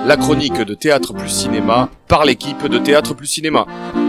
la chronique de Théâtre plus Cinéma par l'équipe de Théâtre plus Cinéma.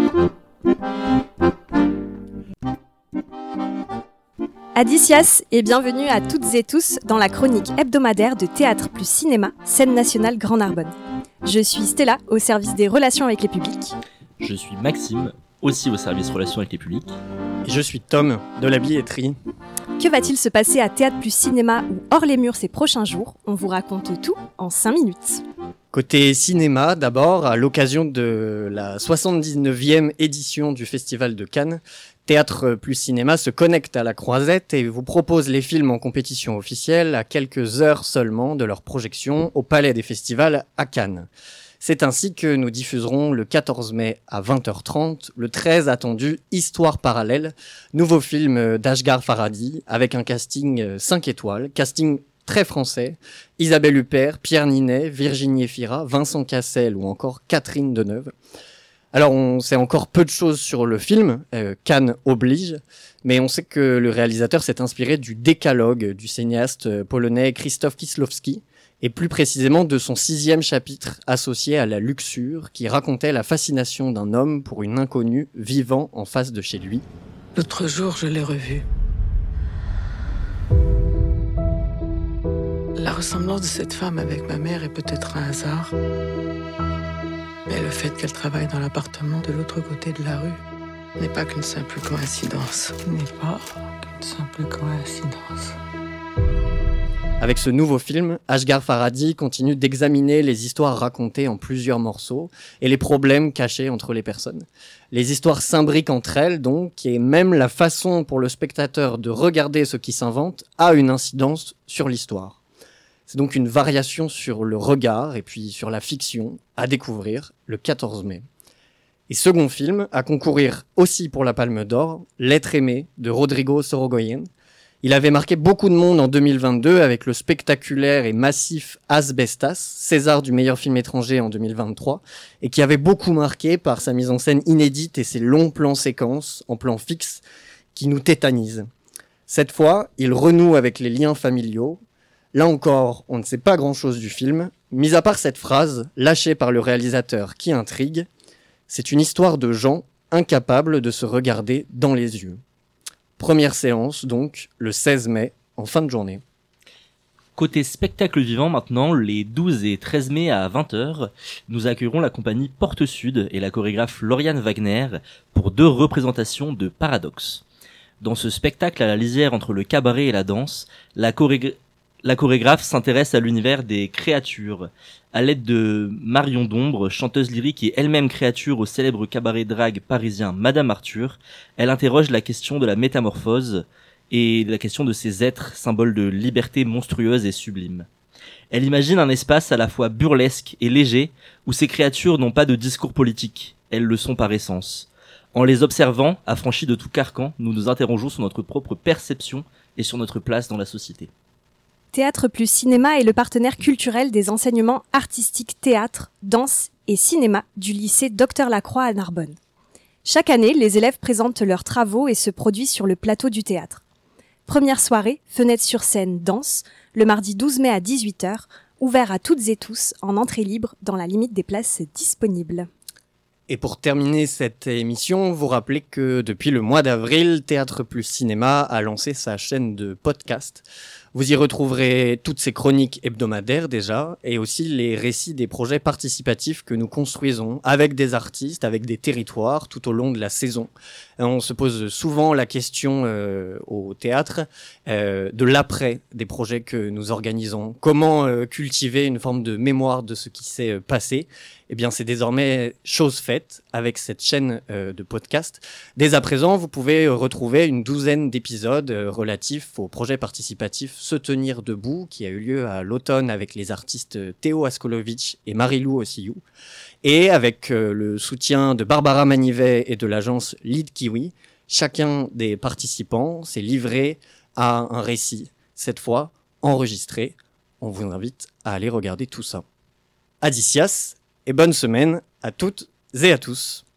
Adicias et bienvenue à toutes et tous dans la chronique hebdomadaire de Théâtre plus Cinéma, scène nationale Grand Narbonne. Je suis Stella, au service des relations avec les publics. Je suis Maxime, aussi au service relations avec les publics. Et je suis Tom, de la billetterie. Que va-t-il se passer à Théâtre plus Cinéma ou hors les murs ces prochains jours ? On vous raconte tout en 5 minutes. Côté cinéma, d'abord, à l'occasion de la 79e édition du Festival de Cannes, Théâtre plus Cinéma se connecte à la Croisette et vous propose les films en compétition officielle à quelques heures seulement de leur projection au Palais des Festivals à Cannes. C'est ainsi que nous diffuserons le 14 mai à 20h30 le très attendu Histoire parallèle, nouveau film d'Ashghar Farhadi avec un casting 5 étoiles, casting très français, Isabelle Huppert, Pierre Ninet, Virginie Efira, Vincent Cassel ou encore Catherine Deneuve. Alors on sait encore peu de choses sur le film, Cannes oblige, mais on sait que le réalisateur s'est inspiré du décalogue du cinéaste polonais Krzysztof Kieślowski, et plus précisément de son 6e chapitre associé à la luxure, qui racontait la fascination d'un homme pour une inconnue vivant en face de chez lui. L'autre jour, je l'ai revue. La ressemblance de cette femme avec ma mère est peut-être un hasard, mais le fait qu'elle travaille dans l'appartement de l'autre côté de la rue n'est pas qu'une simple coïncidence. Avec ce nouveau film, Ashghar Farhadi continue d'examiner les histoires racontées en plusieurs morceaux et les problèmes cachés entre les personnes. Les histoires s'imbriquent entre elles donc, et même la façon pour le spectateur de regarder ce qui s'invente a une incidence sur l'histoire. C'est donc une variation sur le regard et puis sur la fiction à découvrir le 14 mai. Et second film à concourir aussi pour la Palme d'Or, L'être aimé de Rodrigo Sorogoyen. Il avait marqué beaucoup de monde en 2022 avec le spectaculaire et massif Asbestas, César du meilleur film étranger en 2023, et qui avait beaucoup marqué par sa mise en scène inédite et ses longs plans séquences en plan fixe qui nous tétanisent. Cette fois, il renoue avec les liens familiaux. Là encore, on ne sait pas grand-chose du film, mis à part cette phrase lâchée par le réalisateur qui intrigue, c'est une histoire de gens incapables de se regarder dans les yeux. Première séance, donc, le 16 mai, en fin de journée. Côté spectacle vivant maintenant, les 12 et 13 mai à 20h, nous accueillerons la compagnie Porte Sud et la chorégraphe Lauriane Wagner pour 2 représentations de Paradoxe. Dans ce spectacle à la lisière entre le cabaret et la danse, la chorégraphe s'intéresse à l'univers des créatures. À l'aide de Marion Dombre, chanteuse lyrique et elle-même créature au célèbre cabaret drague parisien Madame Arthur, elle interroge la question de la métamorphose et la question de ces êtres, symboles de liberté monstrueuse et sublime. Elle imagine un espace à la fois burlesque et léger, où ces créatures n'ont pas de discours politique, elles le sont par essence. En les observant, affranchis de tout carcan, nous nous interrogeons sur notre propre perception et sur notre place dans la société. Théâtre plus Cinéma est le partenaire culturel des enseignements artistiques théâtre, danse et cinéma du lycée Docteur Lacroix à Narbonne. Chaque année, les élèves présentent leurs travaux et se produisent sur le plateau du théâtre. Première soirée, fenêtre sur scène danse, le mardi 12 mai à 18h, ouvert à toutes et tous en entrée libre dans la limite des places disponibles. Et pour terminer cette émission, vous rappelez que depuis le mois d'avril, Théâtre plus Cinéma a lancé sa chaîne de podcast. Vous y retrouverez toutes ces chroniques hebdomadaires déjà, et aussi les récits des projets participatifs que nous construisons avec des artistes, avec des territoires tout au long de la saison. On se pose souvent la question au théâtre de l'après des projets que nous organisons. Comment cultiver une forme de mémoire de ce qui s'est passé ? Eh bien, c'est désormais chose faite avec cette chaîne de podcast. Dès à présent, vous pouvez retrouver une 12aine d'épisodes relatifs au projet participatif Se tenir debout, qui a eu lieu à l'automne avec les artistes Théo Askolovitch et Marilou Ossiyou, et avec le soutien de Barbara Manivet et de l'agence Lead Kiwi. Chacun des participants s'est livré à un récit, cette fois enregistré. On vous invite à aller regarder tout ça. Adicias et bonne semaine à toutes et à tous.